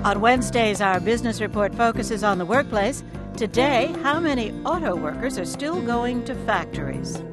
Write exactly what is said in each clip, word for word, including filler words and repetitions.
On Wednesdays, our business report focuses on the workplace. Today, how many auto workers are still going to factories?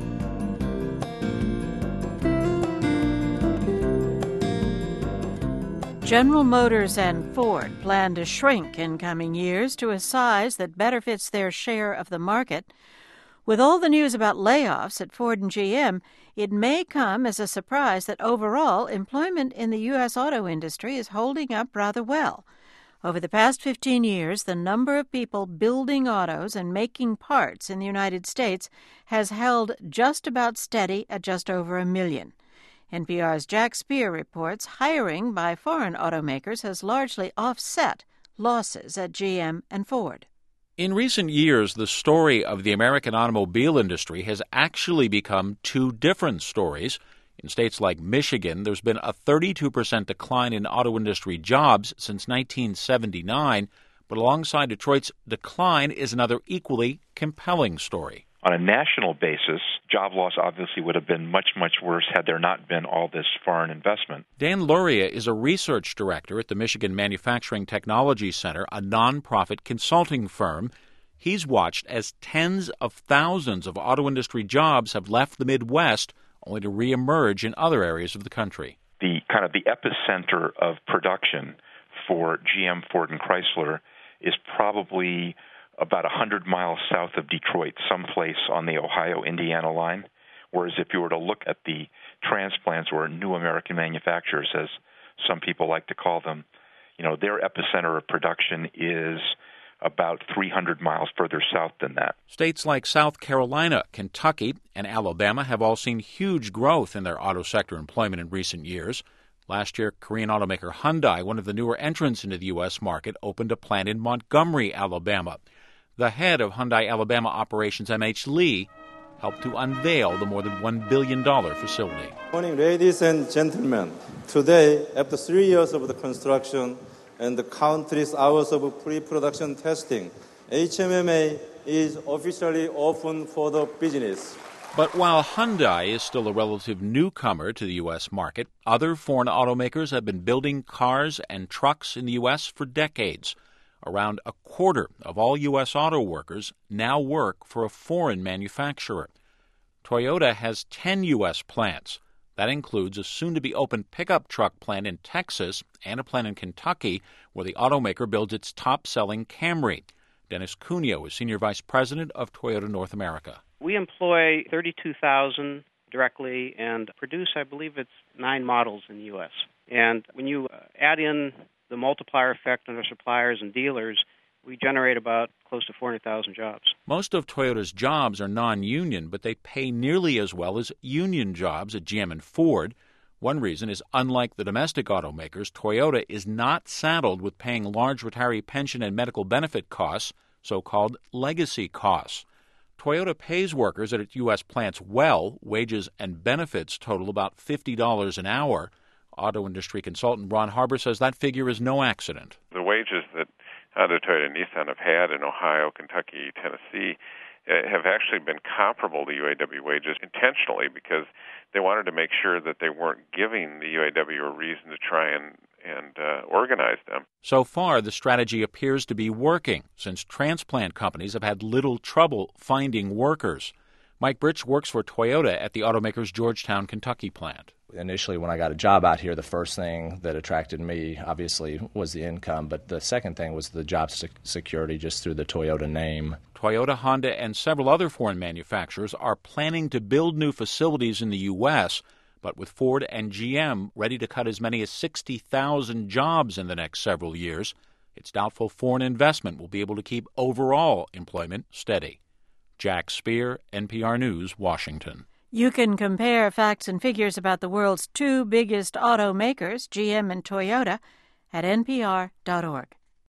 General Motors and Ford plan to shrink in coming years to a size that better fits their share of the market. With all the news about layoffs at Ford and G M, it may come as a surprise that overall employment in the U S auto industry is holding up rather well. Over the past fifteen years, the number of people building autos and making parts in the United States has held just about steady at just over a million. N P R's Jack Speer reports hiring by foreign automakers has largely offset losses at G M and Ford. In recent years, the story of the American automobile industry has actually become two different stories. In states like Michigan, there's been a thirty-two percent decline in auto industry jobs since nineteen seventy-nine, but alongside Detroit's decline is another equally compelling story. On a national basis, job loss obviously would have been much, much worse had there not been all this foreign investment. Dan Luria is a research director at the Michigan Manufacturing Technology Center, a nonprofit consulting firm. He's watched as tens of thousands of auto industry jobs have left the Midwest, only to reemerge in other areas of the country. The kind of the epicenter of production for G M, Ford, and Chrysler is probably about one hundred miles south of Detroit, someplace on the Ohio-Indiana line, whereas if you were to look at the transplants or new American manufacturers, as some people like to call them, you know, their epicenter of production is about three hundred miles further south than that. States like South Carolina, Kentucky, and Alabama have all seen huge growth in their auto sector employment in recent years. Last year, Korean automaker Hyundai, one of the newer entrants into the U S market, opened a plant in Montgomery, Alabama. The head of Hyundai Alabama operations, M H Lee, helped to unveil the more than one billion dollars facility. Good morning, ladies and gentlemen. Today, after three years of the construction and the countless hours of pre-production testing, H M M A is officially open for the business. But while Hyundai is still a relative newcomer to the U S market, other foreign automakers have been building cars and trucks in the U S for decades. Around a quarter of all U S auto workers now work for a foreign manufacturer. Toyota has ten U S plants. That includes a soon-to-be-open pickup truck plant in Texas and a plant in Kentucky where the automaker builds its top-selling Camry. Dennis Cuneo is Senior Vice President of Toyota North America. We employ thirty-two thousand directly and produce, I believe it's nine models in the U S. And when you add in the multiplier effect on our suppliers and dealers, we generate about close to four hundred thousand jobs. Most of Toyota's jobs are non-union, but they pay nearly as well as union jobs at G M and Ford. One reason is, unlike the domestic automakers, Toyota is not saddled with paying large retiree pension and medical benefit costs, so-called legacy costs. Toyota pays workers at its U S plants well. Wages and benefits total about fifty dollars an hour. Auto industry consultant Ron Harbour says that figure is no accident. The wages that Honda, Toyota, and Nissan have had in Ohio, Kentucky, Tennessee uh, have actually been comparable to U A W wages intentionally because they wanted to make sure that they weren't giving the U A W a reason to try and, and uh, organize them. So far, the strategy appears to be working since transplant companies have had little trouble finding workers. Mike Britch works for Toyota at the automaker's Georgetown, Kentucky plant. Initially, when I got a job out here, the first thing that attracted me, obviously, was the income. But the second thing was the job sec- security just through the Toyota name. Toyota, Honda, and several other foreign manufacturers are planning to build new facilities in the U S, but with Ford and G M ready to cut as many as sixty thousand jobs in the next several years, it's doubtful foreign investment will be able to keep overall employment steady. Jack Speer, N P R News, Washington. You can compare facts and figures about the world's two biggest automakers, G M and Toyota, at N P R dot org.